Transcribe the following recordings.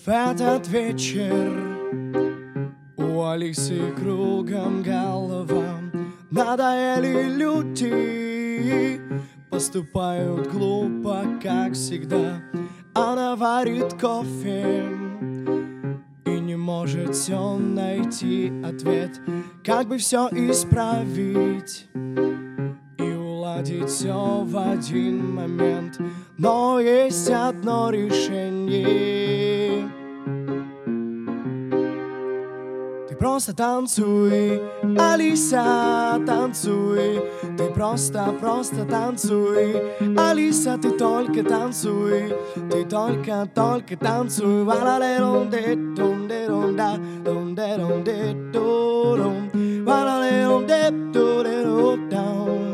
В этот вечер у Алисы кругом голова. Надоели люди, поступают глупо, как всегда. Она варит кофе и не может все найти ответ. Как бы все исправить и уладить все в один момент. Но есть одно решение. Ты просто танцуй, Алиса, танцуй. Ты просто танцуй, Алиса, ты только танцуй. Ты только танцуй. Валалелон-де-дон-де-дон-да, дон-де-дон-де-дон-дон. Валалелон-де-дон-де-дон-дон.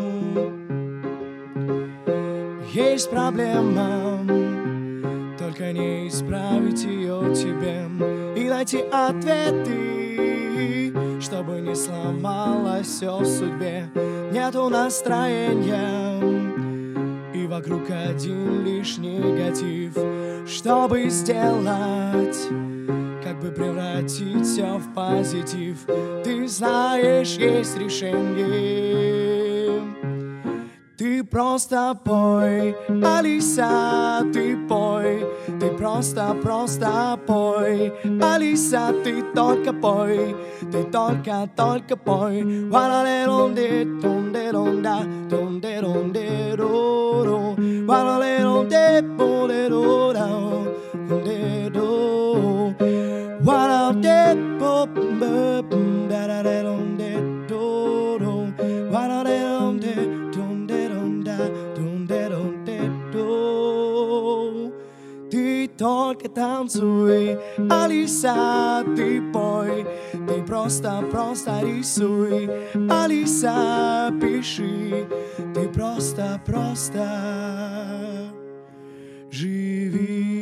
Есть проблема, только не исправить ее тебе и найти ответы, чтобы не сломалось все в судьбе. Нету настроения, и вокруг один лишь негатив. Чтобы сделать, как бы превратить все в позитив. Ты знаешь, есть решение. Ты просто пой, Алиса, ты пой. Ты просто пой, Алиса, ты только пой. Ты только пой. Валалелон-де-дон-де-дон-да, дон-де-дон-де-до-до. Валалелон-де-бо-де-до-да, дон-де-до. Валалелон-де-бо-да-да-лелон-де-до-до. Валалелон-де. Ты только танцуй, Алиса, ты пой. Ты просто рисуй, Алиса, пиши. Ты просто живи.